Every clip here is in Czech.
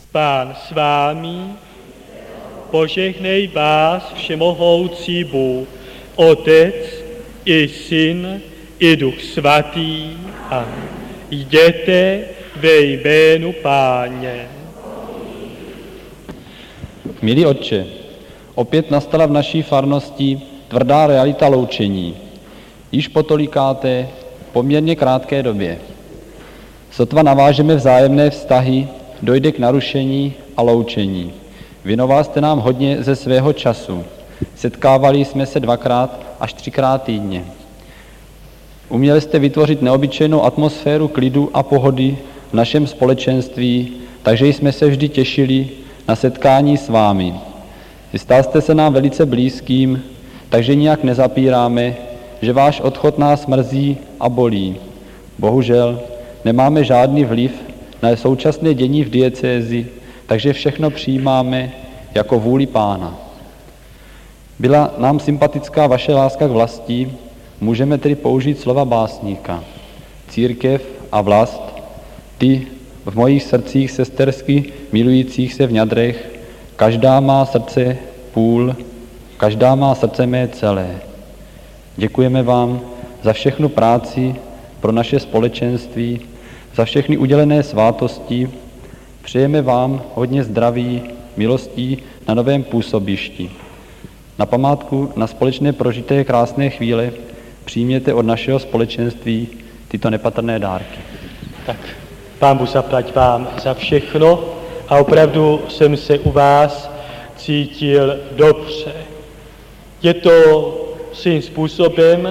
Pán s vámi, požehnej vás všemohoucí Bůh, Otec i Syn i Duch Svatý. Amen. Jděte ve jménu Páně. Milý Otče, opět nastala v naší farnosti tvrdá realita loučení. Již po tolikáté, poměrně krátké době. Sotva navážeme vzájemné vztahy, dojde k narušení a loučení. Věnoval jste nám hodně ze svého času. Setkávali jsme se 2x až 3x týdně. Uměli jste vytvořit neobyčejnou atmosféru klidu a pohody v našem společenství, takže jsme se vždy těšili na setkání s vámi. Stal jste se nám velice blízkým, takže nijak nezapíráme, že váš odchod nás mrzí a bolí. Bohužel nemáme žádný vliv na současné dění v diecézi, takže všechno přijímáme jako vůli Pána. Byla nám sympatická vaše láska k vlasti, můžeme tedy použít slova básníka. Církev a vlast, ty v mojich srdcích sestersky milujících se v ňadrech, každá má srdce půl, každá má srdce mé celé. Děkujeme vám za všechnu práci pro naše společenství, za všechny udělené svátosti. Přejeme vám hodně zdraví, milostí na novém působišti. Na památku na společné prožité krásné chvíle přijměte od našeho společenství tyto nepatrné dárky. Tak, Pán Bůh zaplať vám za všechno a opravdu jsem se u vás cítil dobře. Je to svým způsobem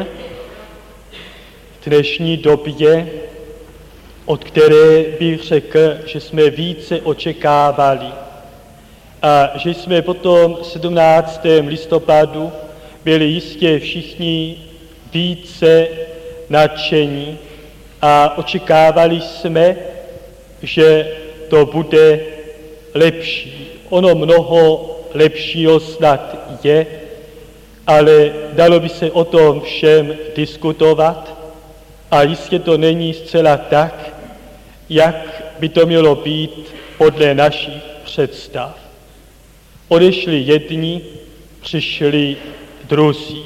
v dnešní době, od které bych řekl, že jsme více očekávali a že jsme potom 17. listopadu byli jistě všichni více nadšení a očekávali jsme, že to bude lepší. Ono mnoho lepšího snad je, ale dalo by se o tom všem diskutovat a jistě to není zcela tak, jak by to mělo být podle našich představ. Odešli jedni, přišli druzí.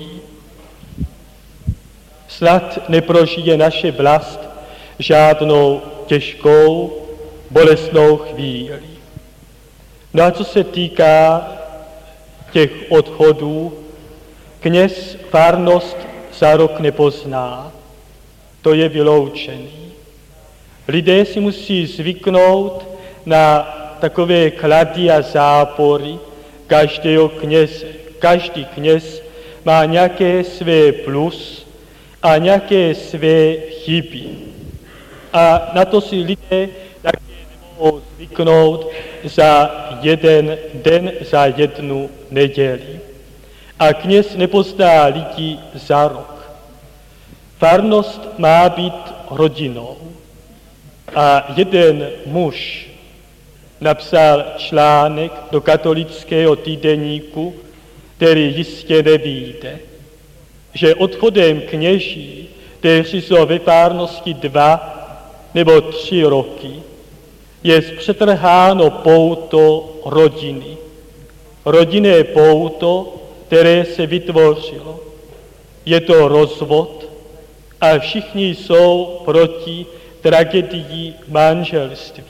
Snad neprožije naše vlast žádnou těžkou, bolestnou chvíli. No a co se týká těch odchodů, kněz farnost za rok nepozná, to je vyloučený. Lidé si musí zvyknout na takové klady a zápory každého kněze. Každý kněz má nějaké své plus a nějaké své chyby. A na to si lidé také nemohou zvyknout za jeden den, za jednu neděli. A kněz nepozná lidi za rok. Farnost má být rodinou. A jeden muž napsal článek do katolického týdeníku, který jistě nevíde, že odchodem kněží, kteří jsou ve farnosti 2 nebo 3 roky, je zpřetrháno pouto rodiny. Rodinné pouto, které se vytvořilo. Je to rozvod a všichni jsou proti tragédii manželství.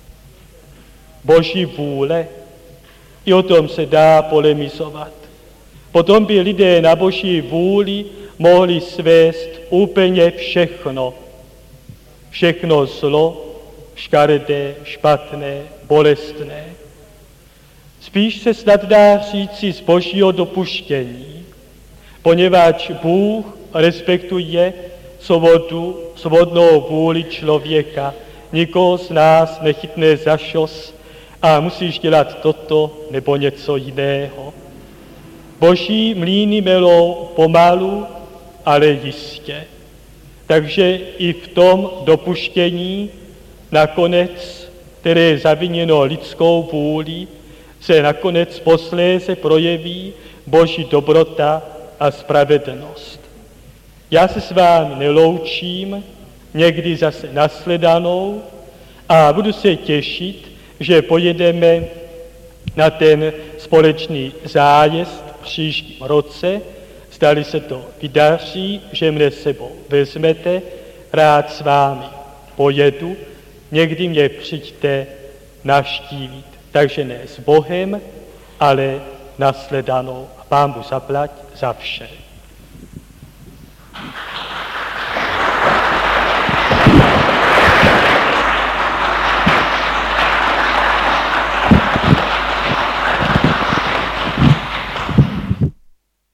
Boží vůle, i o tom se dá polemizovat. Potom by lidé na Boží vůli mohli svést úplně všechno. Všechno zlo, škaredé, špatné, bolestné. Spíš se snad dá říci z Božího dopuštění, poněvadž Bůh respektuje svobodnou vůli člověka. Nikoho z nás nechytne za šos a musíš dělat toto nebo něco jiného. Boží mlýny melou pomalu, ale jistě. Takže i v tom dopuštění nakonec, které je zaviněno lidskou vůli, se nakonec posléze projeví Boží dobrota a spravedlnost. Já se s vámi neloučím, někdy zase nasledanou a budu se těšit, že pojedeme na ten společný zájezd v příštím roce, zdali se to vydaří, že mne sebou vezmete, rád s vámi pojedu, někdy mě přijďte navštívit. Takže ne s Bohem, ale nasledanou. A Pán Bůh zaplať za vše.